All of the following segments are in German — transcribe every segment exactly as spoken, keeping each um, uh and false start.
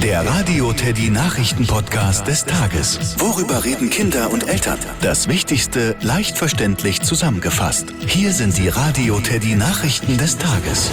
Der Radio Teddy Nachrichten-Podcast des Tages. Worüber reden Kinder und Eltern? Das Wichtigste leicht verständlich zusammengefasst. Hier sind die Radio Teddy Nachrichten des Tages.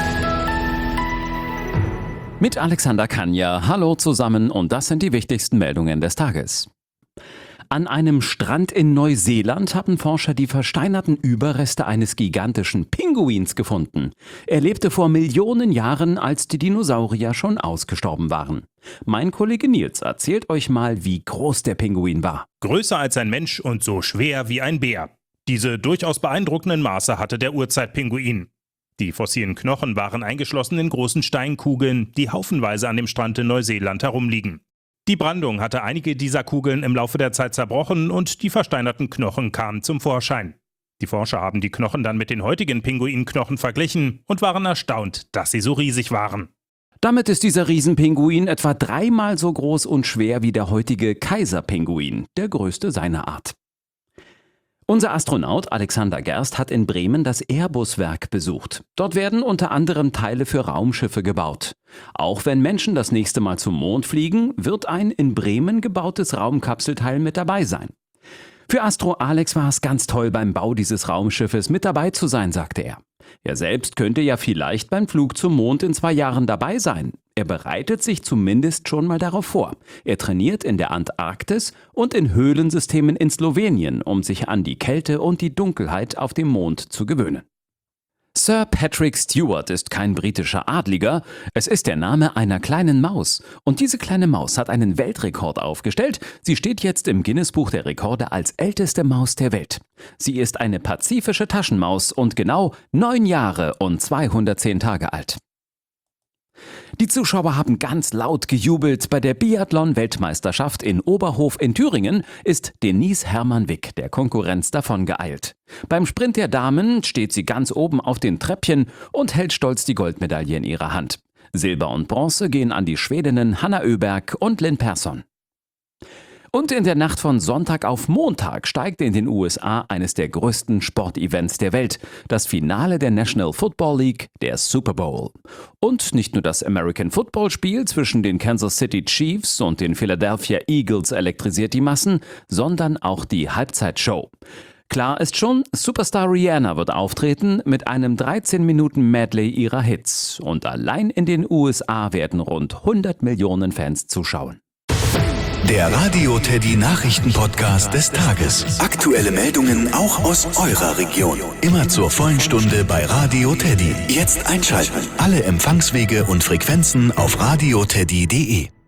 Mit Alexander Kanja. Hallo zusammen und das sind die wichtigsten Meldungen des Tages. An einem Strand in Neuseeland haben Forscher die versteinerten Überreste eines gigantischen Pinguins gefunden. Er lebte vor Millionen Jahren, als die Dinosaurier schon ausgestorben waren. Mein Kollege Nils erzählt euch mal, wie groß der Pinguin war. Größer als ein Mensch und so schwer wie ein Bär. Diese durchaus beeindruckenden Maße hatte der Urzeitpinguin. Die fossilen Knochen waren eingeschlossen in großen Steinkugeln, die haufenweise an dem Strand in Neuseeland herumliegen. Die Brandung hatte einige dieser Kugeln im Laufe der Zeit zerbrochen und die versteinerten Knochen kamen zum Vorschein. Die Forscher haben die Knochen dann mit den heutigen Pinguinknochen verglichen und waren erstaunt, dass sie so riesig waren. Damit ist dieser Riesenpinguin etwa dreimal so groß und schwer wie der heutige Kaiserpinguin, der größte seiner Art. Unser Astronaut Alexander Gerst hat in Bremen das Airbus-Werk besucht. Dort werden unter anderem Teile für Raumschiffe gebaut. Auch wenn Menschen das nächste Mal zum Mond fliegen, wird ein in Bremen gebautes Raumkapselteil mit dabei sein. Für Astro Alex war es ganz toll, beim Bau dieses Raumschiffes mit dabei zu sein, sagte er. Er selbst könnte ja vielleicht beim Flug zum Mond in zwei Jahren dabei sein. Er bereitet sich zumindest schon mal darauf vor. Er trainiert in der Antarktis und in Höhlensystemen in Slowenien, um sich an die Kälte und die Dunkelheit auf dem Mond zu gewöhnen. Sir Patrick Stewart ist kein britischer Adliger, es ist der Name einer kleinen Maus. Und diese kleine Maus hat einen Weltrekord aufgestellt. Sie steht jetzt im Guinness-Buch der Rekorde als älteste Maus der Welt. Sie ist eine pazifische Taschenmaus und genau neun Jahre und zweihundertzehn Tage alt. Die Zuschauer haben ganz laut gejubelt. Bei der Biathlon-Weltmeisterschaft in Oberhof in Thüringen ist Denise Hermann-Wick der Konkurrenz davongeeilt. Beim Sprint der Damen steht sie ganz oben auf den Treppchen und hält stolz die Goldmedaille in ihrer Hand. Silber und Bronze gehen an die Schwedinnen Hanna Öberg und Lynn Persson. Und in der Nacht von Sonntag auf Montag steigt in den U S A eines der größten Sportevents der Welt, das Finale der National Football League, der Super Bowl. Und nicht nur das American Football Spiel zwischen den Kansas City Chiefs und den Philadelphia Eagles elektrisiert die Massen, sondern auch die Halbzeitshow. Klar ist schon, Superstar Rihanna wird auftreten mit einem dreizehn Minuten Medley ihrer Hits. Und allein in den U S A werden rund hundert Millionen Fans zuschauen. Der Radio Teddy Nachrichten-Podcast des Tages. Aktuelle Meldungen auch aus eurer Region. Immer zur vollen Stunde bei Radio Teddy. Jetzt einschalten. Alle Empfangswege und Frequenzen auf radioteddy punkt de.